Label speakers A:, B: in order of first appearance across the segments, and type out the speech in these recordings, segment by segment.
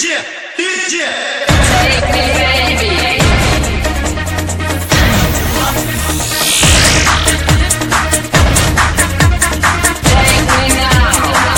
A: Take me, baby. Take me now.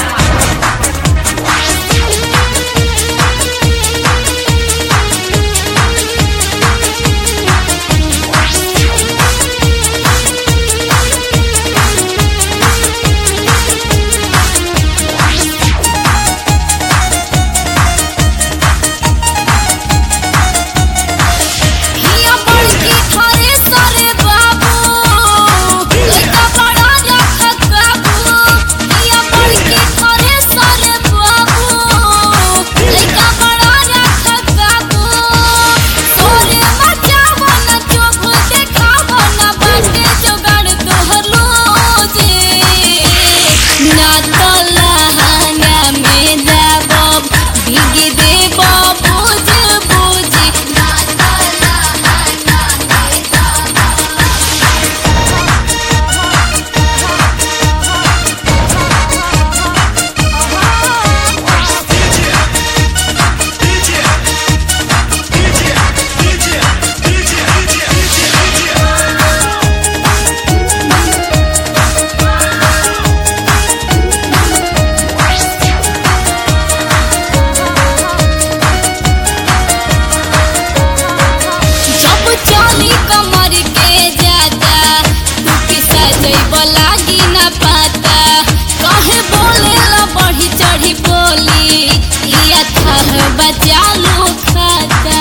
A: बचालो खाता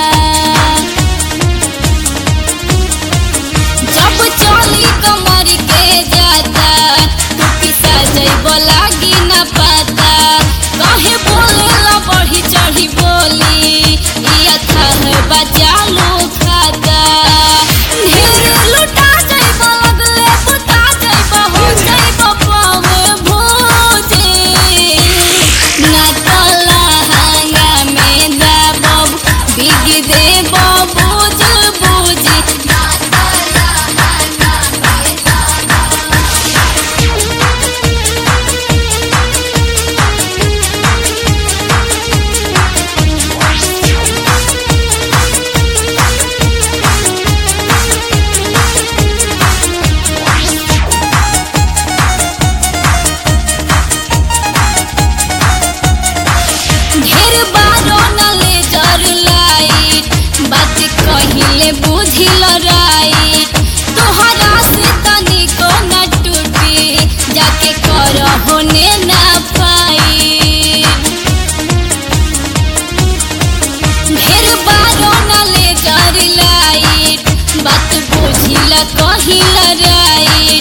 A: जब चली कमर के जाता तू पिसा जइबो लागी ना पाता कहे बोलेला बढ़ी चढ़ी बोली ये था बचालो खाता ढेर लुटा जइबो लगले पुता जइबो हो जइबो पावे भोजे ना तला बिगी दे बोझ बोझी ढेर बारो न ले जर बात कहिले बुझिल राई तोहरा से तनिको न टूटी जाके कर होने ना पाई ढेर बारो न ले जर लाइट बात बुझिल कहिल राई